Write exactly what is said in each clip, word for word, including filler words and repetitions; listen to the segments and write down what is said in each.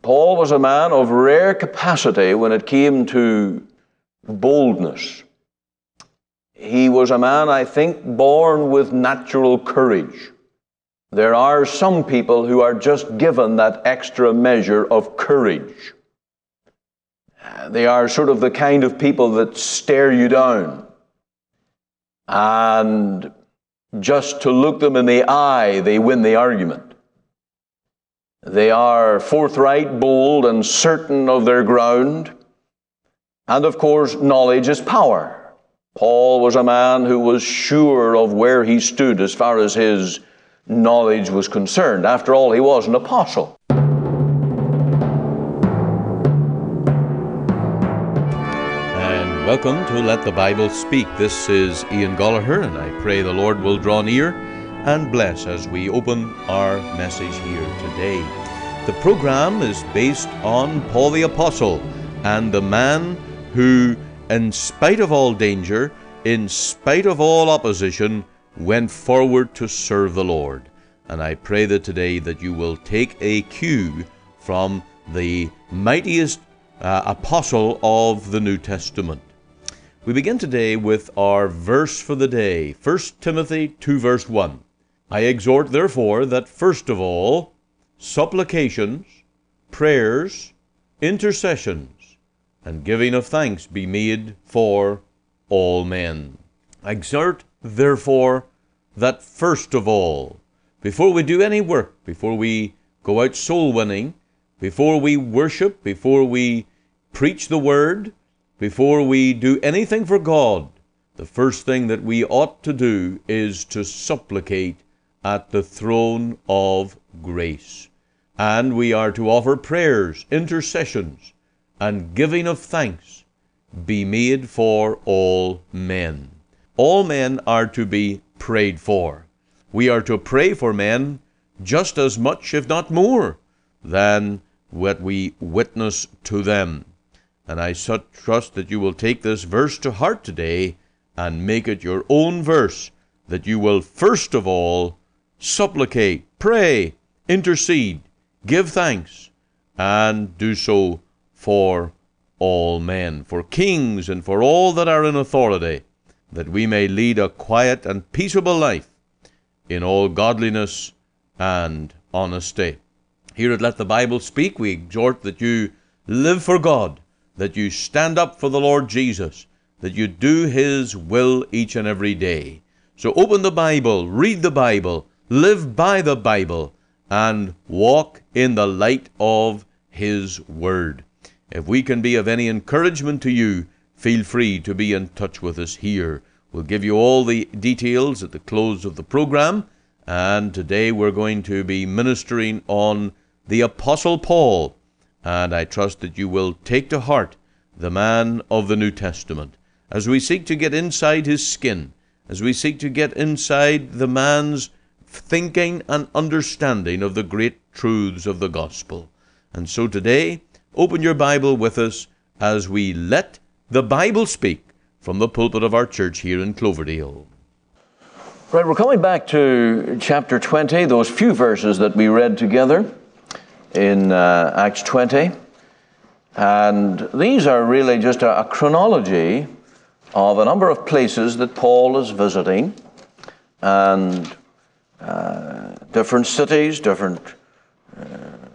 Paul was a man of rare capacity when it came to boldness. He was a man, I think, born with natural courage. There are some people who are just given that extra measure of courage. They are sort of the kind of people that stare you down. And just to look them in the eye, they win the argument. They are forthright, bold, and certain of their ground. And of course, knowledge is power. Paul was a man who was sure of where he stood as far as his knowledge was concerned. After all, he was an apostle. And welcome to Let the Bible Speak. This is Ian Gallagher, and I pray the Lord will draw near and bless as we open our message here today. The program is based on Paul the Apostle and the man who, in spite of all danger, in spite of all opposition, went forward to serve the Lord. And I pray that today that you will take a cue from the mightiest uh, apostle of the New Testament. We begin today with our verse for the day, First Timothy two verse one. I exhort therefore that first of all supplications, prayers, intercessions, and giving of thanks be made for all men. I exhort therefore that first of all, before we do any work, before we go out soul winning, before we worship, before we preach the word, before we do anything for God, the first thing that we ought to do is to supplicate at the throne of grace. And we are to offer prayers, intercessions, and giving of thanks be made for all men. All men are to be prayed for. We are to pray for men just as much, if not more, than what we witness to them. And I trust that you will take this verse to heart today and make it your own verse, that you will first of all supplicate, pray, intercede, give thanks, and do so for all men, for kings and for all that are in authority, that we may lead a quiet and peaceable life in all godliness and honesty. Here at Let the Bible Speak, we exhort that you live for God, that you stand up for the Lord Jesus, that you do His will each and every day. So open the Bible, read the Bible, live by the Bible, and walk in the light of His Word. If we can be of any encouragement to you, feel free to be in touch with us here. We'll give you all the details at the close of the program, and today we're going to be ministering on the Apostle Paul, and I trust that you will take to heart the man of the New Testament as we seek to get inside his skin, as we seek to get inside the man's thinking and understanding of the great truths of the gospel. And so today, open your Bible with us as we let the Bible speak from the pulpit of our church here in Cloverdale. Right, we're coming back to chapter twenty, those few verses that we read together in uh, Acts twenty. And these are really just a, a chronology of a number of places that Paul is visiting, and uh, different cities, different uh,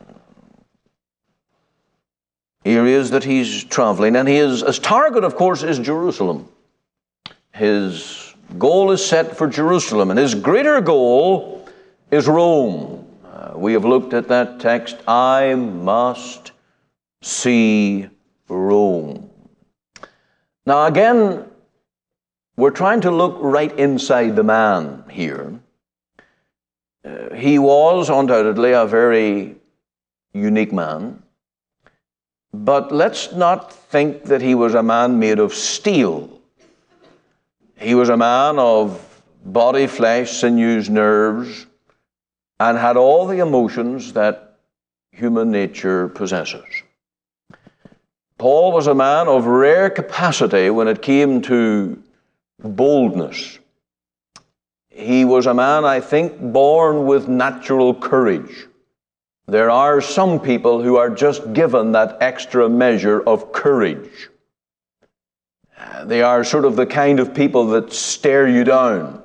areas that he's traveling. And his, his target, of course, is Jerusalem. His goal is set for Jerusalem, and his greater goal is Rome. Uh, we have looked at that text, I must see Rome. Now again, we're trying to look right inside the man here. Uh, he was undoubtedly a very unique man, but let's not think that he was a man made of steel. He was a man of body, flesh, sinews, nerves, and had all the emotions that human nature possesses. Paul was a man of rare capacity when it came to boldness. He was a man, I think, born with natural courage. there are some people who are just given that extra measure of courage. They are sort of the kind of people that stare you down.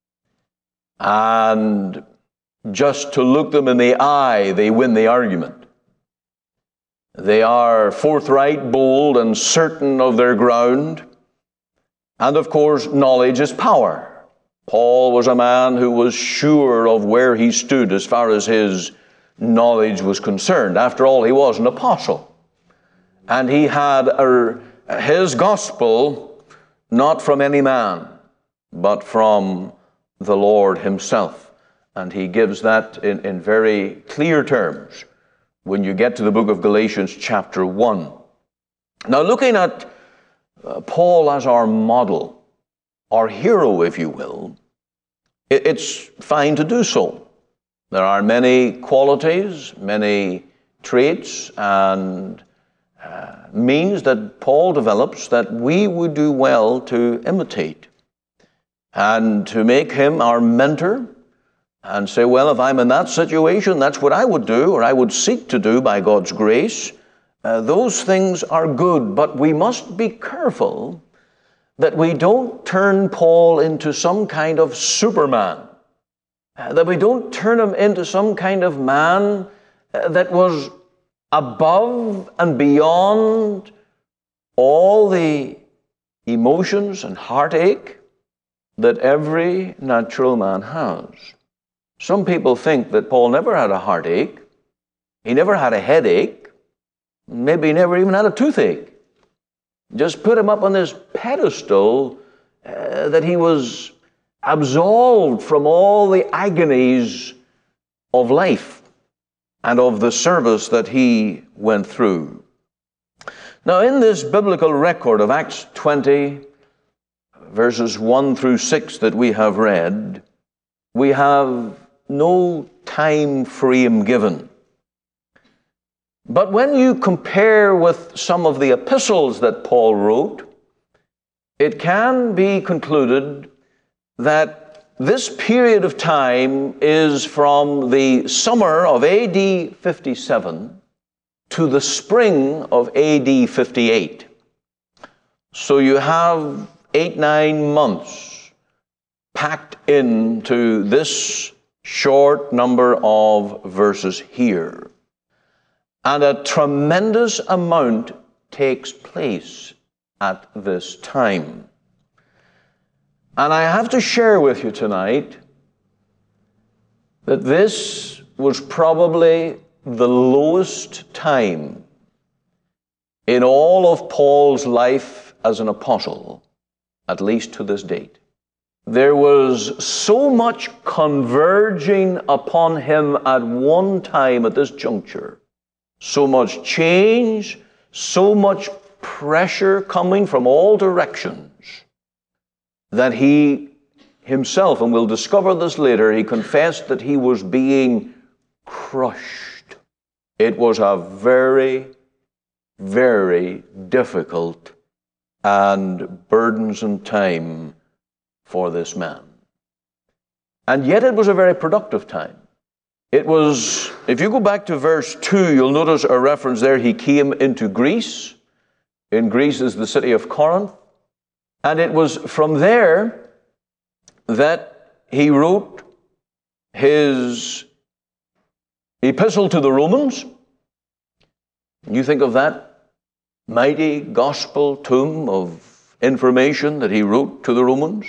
And just to look them in the eye, they win the argument. They are forthright, bold, and certain of their ground. And of course, knowledge is power. Paul was a man who was sure of where he stood as far as his knowledge was concerned. After all, he was an apostle. And he had a, his gospel not from any man, but from the Lord himself. And he gives that in, in very clear terms when you get to the book of Galatians chapter one. Now, looking at uh, Paul as our model, our hero, if you will, it, it's fine to do so. There are many qualities, many traits, and uh, means that Paul develops that we would do well to imitate and to make him our mentor and say, well, if I'm in that situation, that's what I would do, or I would seek to do by God's grace. Uh, those things are good, but we must be careful that we don't turn Paul into some kind of Superman, uh, that we don't turn him into some kind of man uh, that was above and beyond all the emotions and heartache that every natural man has. Some people think that Paul never had a heartache, he never had a headache, maybe he never even had a toothache. Just put him up on this pedestal uh, that he was absolved from all the agonies of life and of the service that he went through. Now, in this biblical record of Acts twenty, verses one through six that we have read, we have no time frame given. But when you compare with some of the epistles that Paul wrote, it can be concluded that this period of time is from the summer of A D fifty-seven to the spring of A D fifty-eight. So you have eight, nine months packed into this short number of verses here. And a tremendous amount takes place at this time. And I have to share with you tonight that this was probably the lowest time in all of Paul's life as an apostle, at least to this date. There was so much converging upon him at one time at this juncture, so much change, so much pressure coming from all directions, that he himself, and we'll discover this later, he confessed that he was being crushed. It was a very, very difficult and burdensome time for this man. And yet it was a very productive time. It was, if you go back to verse two, you'll notice a reference there. He came into Greece. In Greece is the city of Corinth. And it was from there that he wrote his epistle to the Romans. You think of that mighty gospel tome of information that he wrote to the Romans.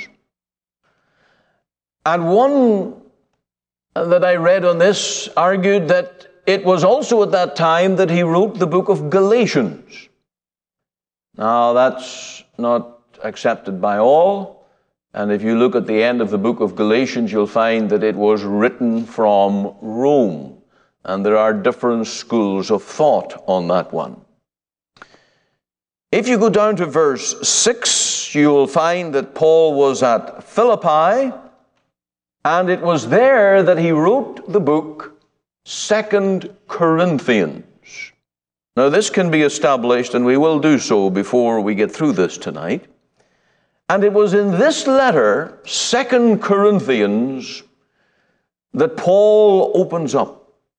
And one that I read on this argued that it was also at that time that he wrote the book of Galatians. Now, that's not accepted by all. And if you look at the end of the book of Galatians, you'll find that it was written from Rome. And there are different schools of thought on that one. If you go down to verse six, you will find that Paul was at Philippi, and it was there that he wrote the book Second Corinthians. Now, this can be established, and we will do so before we get through this tonight. And it was in this letter, Second Corinthians, that Paul opens up.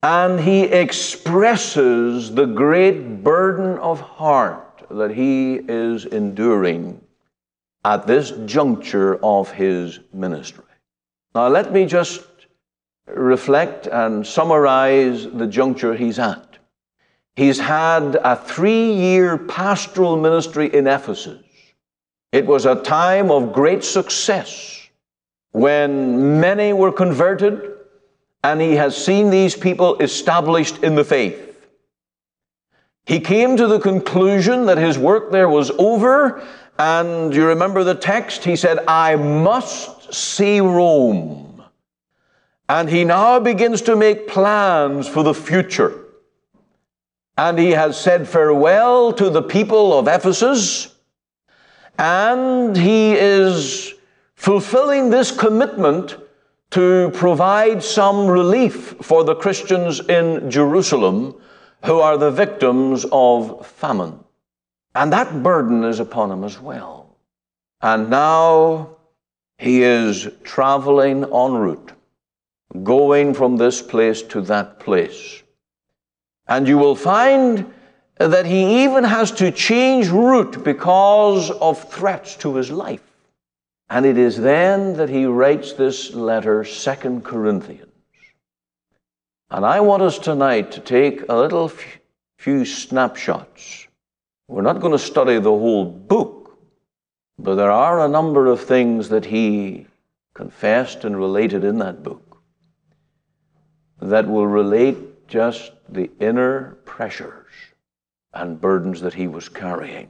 and he expresses the great burden of heart that he is enduring at this juncture of his ministry. Now, let me just reflect and summarize the juncture he's at. He's had a three-year pastoral ministry in Ephesus. It was a time of great success when many were converted, and he has seen these people established in the faith. He came to the conclusion that his work there was over, and you remember the text, he said, I must see Rome. And he now begins to make plans for the future. And he has said farewell to the people of Ephesus, and he is fulfilling this commitment to provide some relief for the Christians in Jerusalem who are the victims of famine. And that burden is upon him as well. And now he is traveling en route, going from this place to that place. And you will find that he even has to change route because of threats to his life. And it is then that he writes this letter, Second Corinthians. And I want us tonight to take a little f- few snapshots. We're not going to study the whole book, but there are a number of things that he confessed and related in that book that will relate just the inner pressures and burdens that he was carrying.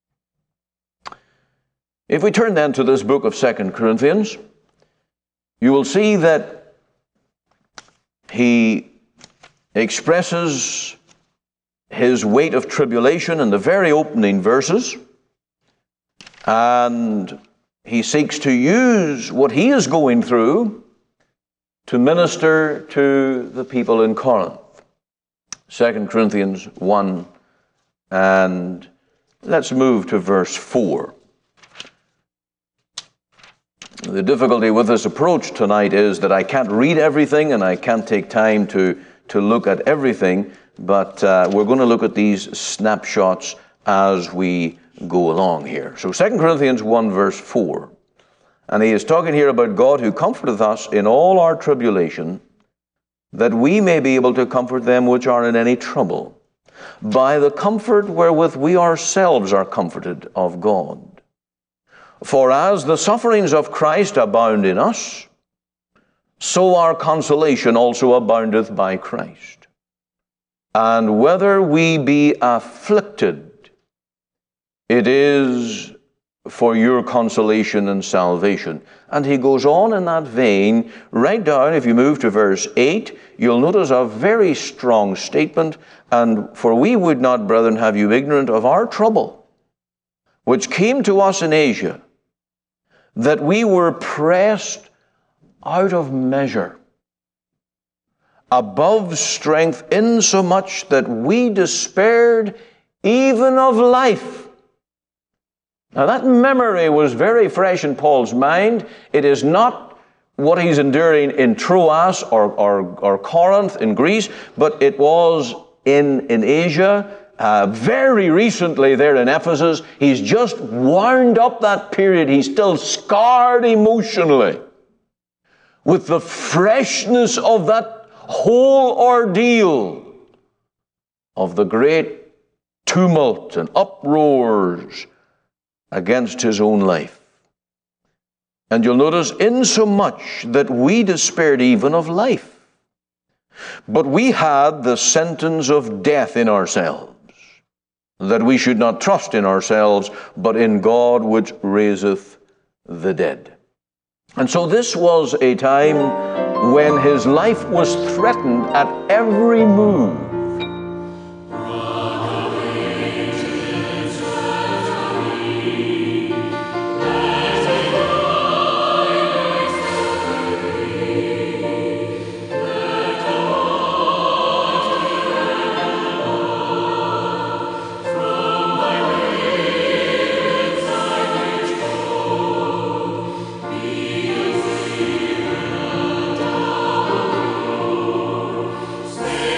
If we turn then to this book of Second Corinthians, you will see that he expresses his weight of tribulation in the very opening verses, and he seeks to use what he is going through to minister to the people in Corinth. Second Corinthians one, and let's move to verse four. The difficulty with this approach tonight is that I can't read everything and I can't take time to, to look at everything, but uh, we're going to look at these snapshots as we go along here. So Second Corinthians one verse four, and he is talking here about God who comforteth us in all our tribulation, that we may be able to comfort them which are in any trouble, by the comfort wherewith we ourselves are comforted of God. For as the sufferings of Christ abound in us, so our consolation also aboundeth by Christ. And whether we be afflicted, it is for your consolation and salvation. And he goes on in that vein, right down, if you move to verse eight, you'll notice a very strong statement, and for we would not, brethren, have you ignorant of our trouble, which came to us in Asia, that we were pressed out of measure, above strength, insomuch that we despaired even of life. Now that memory was very fresh in Paul's mind. It is not what he's enduring in Troas or, or, or Corinth in Greece, but it was in, in Asia, Uh, very recently there in Ephesus. He's just wound up that period. He's still scarred emotionally with the freshness of that whole ordeal of the great tumult and uproars against his own life. And you'll notice, insomuch that we despaired even of life, but we had the sentence of death in ourselves, that we should not trust in ourselves, but in God which raiseth the dead. And so this was a time when his life was threatened at every move. Stay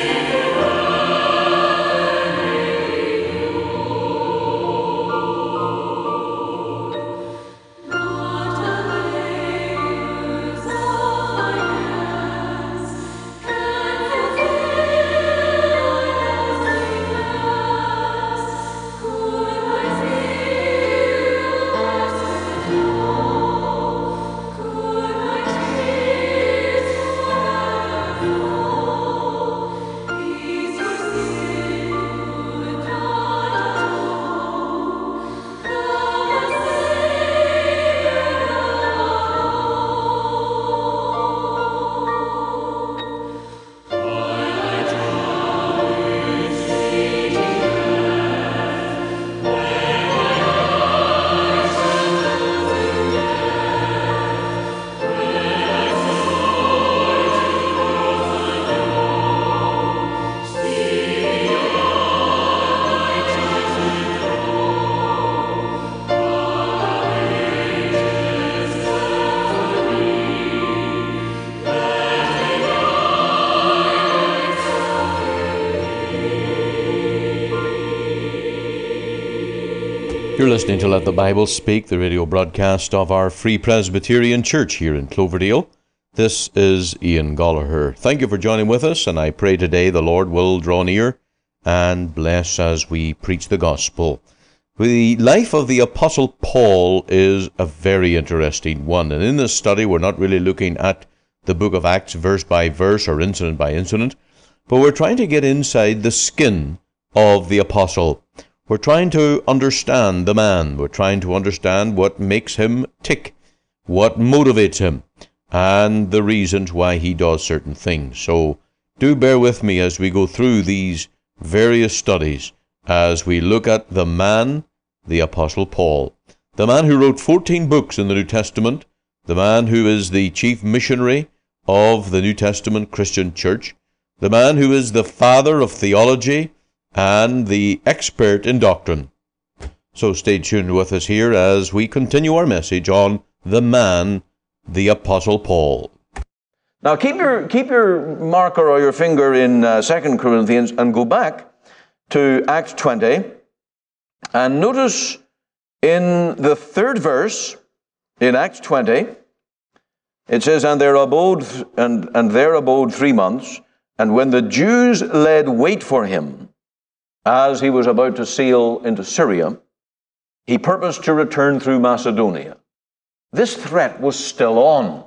You're listening to Let the Bible Speak, the radio broadcast of our Free Presbyterian Church here in Cloverdale. This is Ian Gollaher. Thank you for joining with us, and I pray today the Lord will draw near and bless as we preach the gospel. The life of the Apostle Paul is a very interesting one, and in this study we're not really looking at the book of Acts verse by verse or incident by incident, but we're trying to get inside the skin of the apostle. We're trying to understand the man. We're trying to understand what makes him tick, what motivates him, and the reasons why he does certain things. So do bear with me as we go through these various studies, as we look at the man, the Apostle Paul, the man who wrote fourteen books in the New Testament, the man who is the chief missionary of the New Testament Christian Church, the man who is the father of theology, and the expert in doctrine. So stay tuned with us here as we continue our message on the man, the Apostle Paul. Now keep your keep your marker or your finger in uh, Second Corinthians and go back to Acts twenty, and notice in the third verse in Acts twenty, it says, "And there abode and and there abode three months, and when the Jews laid wait for him, as he was about to sail into Syria, he purposed to return through Macedonia." This threat was still on.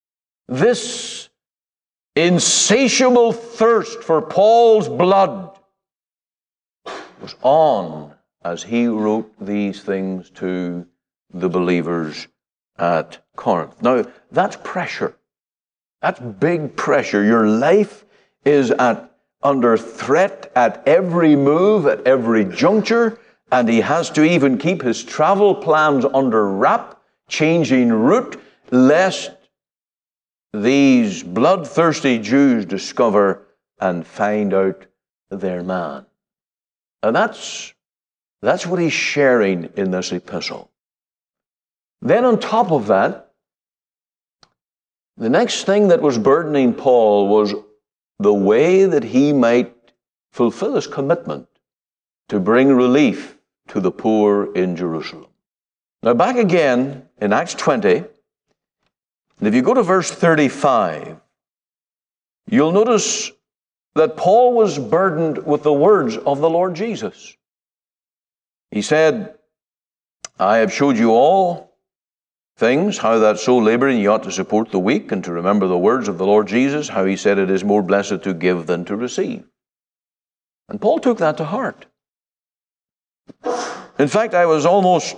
This insatiable thirst for Paul's blood was on as he wrote these things to the believers at Corinth. Now, that's pressure. That's big pressure. Your life is at under threat at every move, at every juncture, and he has to even keep his travel plans under wrap, changing route, lest these bloodthirsty Jews discover and find out their man. And that's, that's what he's sharing in this epistle. Then on top of that, the next thing that was burdening Paul was the way that he might fulfill his commitment to bring relief to the poor in Jerusalem. Now back again in Acts twenty, and if you go to verse thirty-five, you'll notice that Paul was burdened with the words of the Lord Jesus. He said, "I have showed you all things, how that so laboring ye ought to support the weak, and to remember the words of the Lord Jesus, how he said, it is more blessed to give than to receive." And Paul took that to heart. In fact, I was almost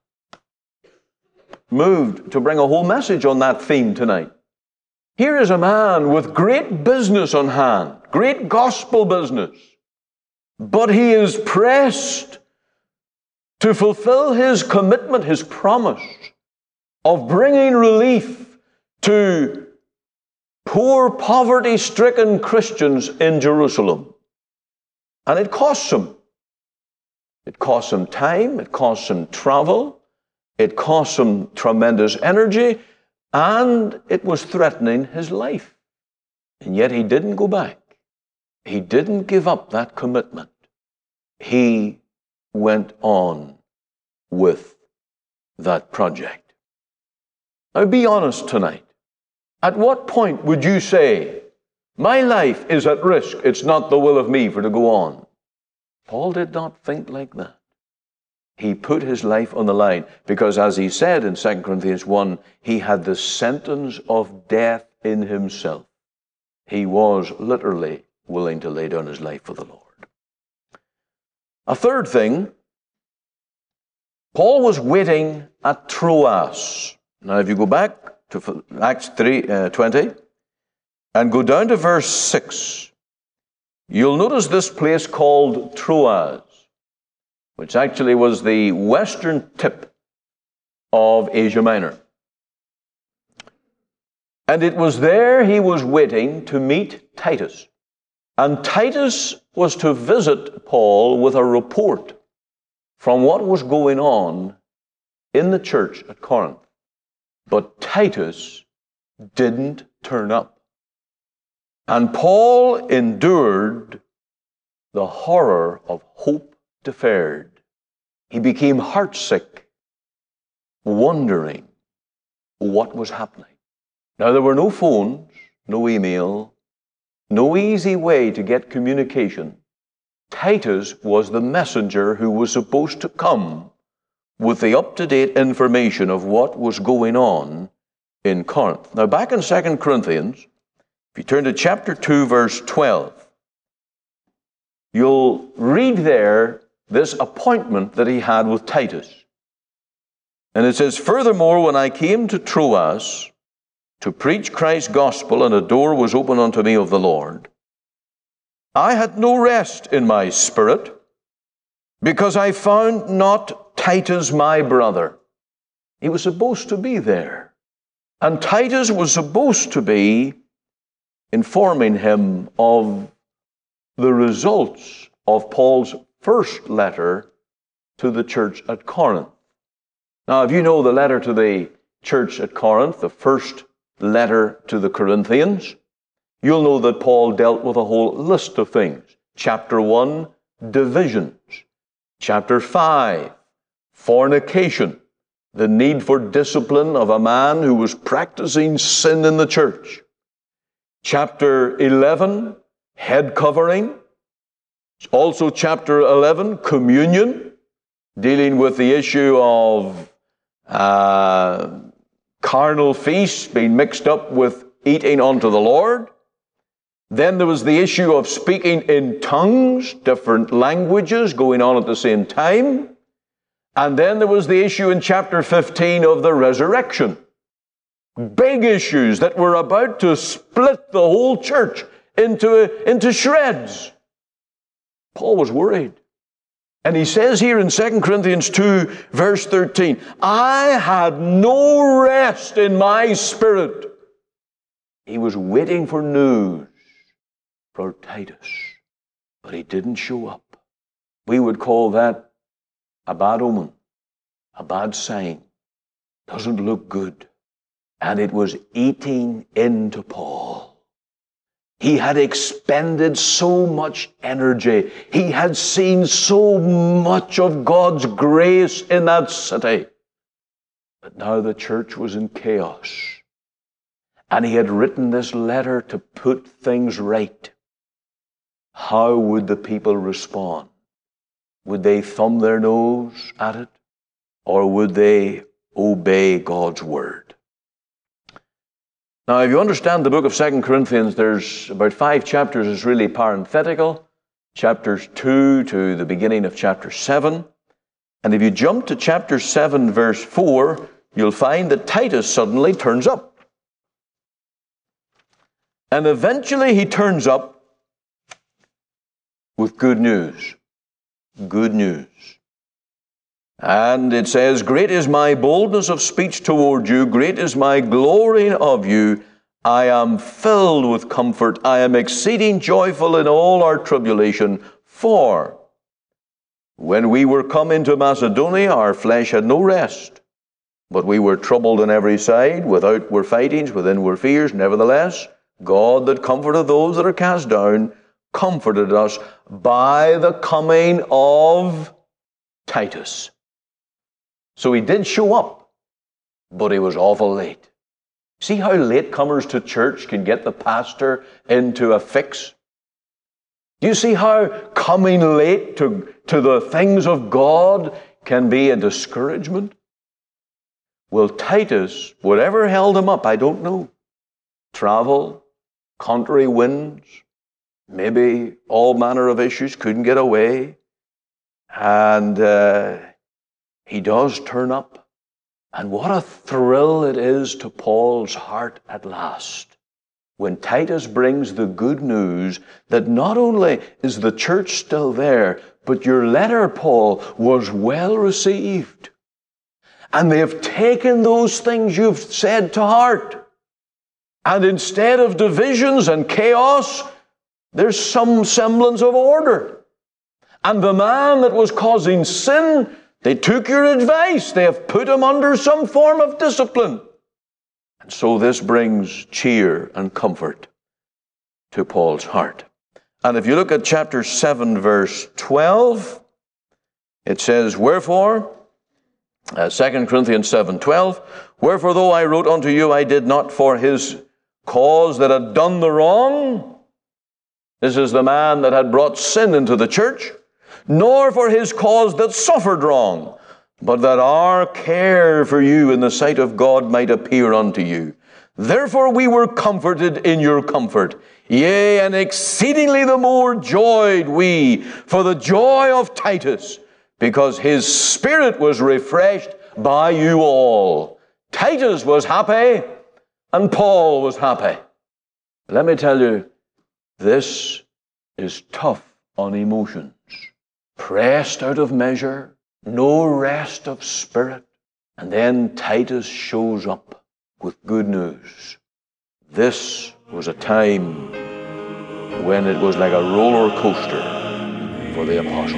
moved to bring a whole message on that theme tonight. Here is a man with great business on hand, great gospel business, but he is pressed to fulfill his commitment, his promise of bringing relief to poor, poverty-stricken Christians in Jerusalem. And it costs him. It costs him time, it costs him travel, it costs him tremendous energy, and it was threatening his life. And yet he didn't go back. He didn't give up that commitment. He went on with that project. Now be honest tonight. At what point would you say, my life is at risk, it's not the will of me for to go on? Paul did not think like that. He put his life on the line because, as he said in Second Corinthians one, he had the sentence of death in himself. He was literally willing to lay down his life for the Lord. A third thing, Paul was waiting at Troas. Now, if you go back to Acts three, uh, twenty and go down to verse six, you'll notice this place called Troas, which actually was the western tip of Asia Minor. And it was there he was waiting to meet Titus. And Titus was to visit Paul with a report from what was going on in the church at Corinth. But Titus didn't turn up. And Paul endured the horror of hope deferred. He became heartsick, wondering what was happening. Now, there were no phones, no email, no easy way to get communication. Titus was the messenger who was supposed to come with the up-to-date information of what was going on in Corinth. Now, back in Second Corinthians, if you turn to chapter two, verse twelve, you'll read there this appointment that he had with Titus. And it says, "Furthermore, when I came to Troas to preach Christ's gospel, and a door was opened unto me of the Lord, I had no rest in my spirit, because I found not Titus my brother." He was supposed to be there. And Titus was supposed to be informing him of the results of Paul's first letter to the church at Corinth. Now, if you know the letter to the church at Corinth, the first letter to the Corinthians, you'll know that Paul dealt with a whole list of things. Chapter one, divisions. Chapter five, fornication, the need for discipline of a man who was practicing sin in the church. Chapter eleven, head covering. Also chapter eleven, communion, dealing with the issue of uh, carnal feasts being mixed up with eating unto the Lord. Then there was the issue of speaking in tongues, different languages going on at the same time. And then there was the issue in chapter fifteen of the resurrection. Big issues that were about to split the whole church into, into shreds. Paul was worried. And he says here in Second Corinthians two, verse thirteen, "I had no rest in my spirit." He was waiting for news for Titus, but he didn't show up. We would call that a bad omen, a bad sign. Doesn't look good. And it was eating into Paul. He had expended so much energy. He had seen so much of God's grace in that city. But now the church was in chaos. And he had written this letter to put things right. How would the people respond? Would they thumb their nose at it? Or would they obey God's word? Now, if you understand the book of Second Corinthians, there's about five chapters is really parenthetical. Chapters two to the beginning of chapter seven. And if you jump to chapter seven, verse four, you'll find that Titus suddenly turns up. And eventually he turns up with good news. Good news. And it says, "Great is my boldness of speech toward you, great is my glorying of you. I am filled with comfort. I am exceeding joyful in all our tribulation. For when we were come into Macedonia, our flesh had no rest, but we were troubled on every side. Without were fightings, within were fears. Nevertheless, God that comforteth those that are cast down, comforted us by the coming of Titus." So he did show up, but he was awful late. See how latecomers to church can get the pastor into a fix? Do you see how coming late to, to the things of God can be a discouragement? Well, Titus, whatever held him up, I don't know. Travel, contrary winds, maybe all manner of issues, couldn't get away. And uh, he does turn up. And what a thrill it is to Paul's heart at last when Titus brings the good news that not only is the church still there, but your letter, Paul, was well received. And they have taken those things you've said to heart. And instead of divisions and chaos, there's some semblance of order. And the man that was causing sin, they took your advice. They have put him under some form of discipline. And so this brings cheer and comfort to Paul's heart. And if you look at chapter seven, verse twelve, it says, Wherefore, uh, Second Corinthians seven twelve, Wherefore though I wrote unto you, I did not for his cause that had done the wrong. This is the man that had brought sin into the church, nor for his cause that suffered wrong, but that our care for you in the sight of God might appear unto you. Therefore we were comforted in your comfort. Yea, and exceedingly the more joyed we for the joy of Titus, because his spirit was refreshed by you all. Titus was happy, and Paul was happy. Let me tell you, this is tough on emotions. Pressed out of measure, no rest of spirit, and then Titus shows up with good news. This was a time when it was like a roller coaster for the apostle.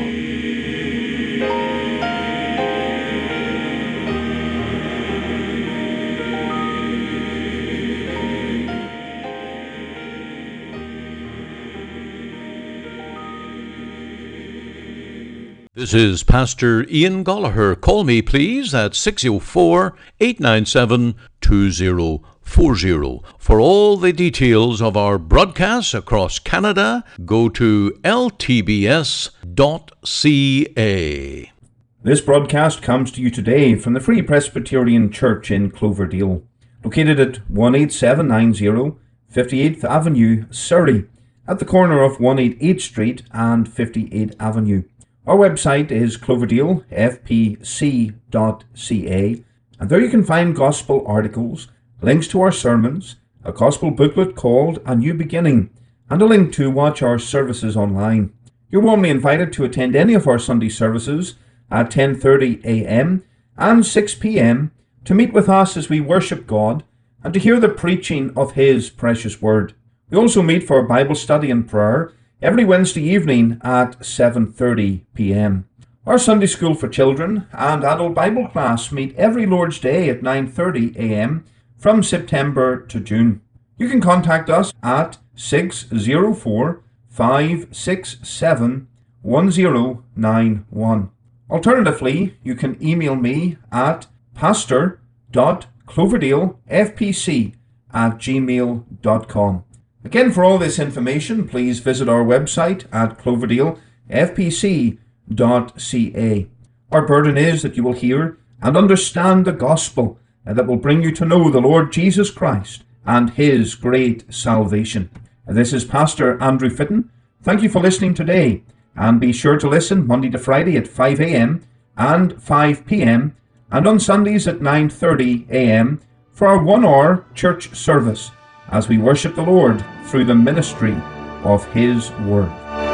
This is Pastor Ian Goligher. Call me, please, at six oh four, eight nine seven, two oh four oh. For all the details of our broadcasts across Canada, go to L T B S dot C A. This broadcast comes to you today from the Free Presbyterian Church in Cloverdale, located at one eight seven nine zero fifty-eighth Avenue, Surrey, at the corner of one eighty-eighth Street and fifty-eighth Avenue. Our website is cloverdale f p c dot c a, and there you can find gospel articles, links to our sermons, a gospel booklet called A New Beginning, and a link to watch our services online. You're warmly invited to attend any of our Sunday services at ten thirty a m and six p m to meet with us as we worship God and to hear the preaching of His precious Word. We also meet for Bible study and prayer every Wednesday evening at seven thirty p m Our Sunday School for Children and Adult Bible class meet every Lord's Day at nine thirty a m from September to June. You can contact us at six oh four, five six seven, one oh nine one. Alternatively, you can email me at pastor dot cloverdale f p c at gmail dot com. Again, for all this information, please visit our website at cloverdale f p c dot c a. Our burden is that you will hear and understand the gospel and that will bring you to know the Lord Jesus Christ and His great salvation. And this is Pastor Andrew Fitton. Thank you for listening today, and be sure to listen Monday to Friday at five a m and five p m and on Sundays at nine thirty a m for our one-hour church service as we worship the Lord through the ministry of His Word.